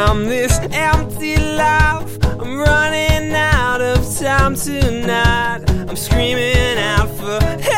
from this empty life. I'm running out of time tonight. I'm screaming out for help.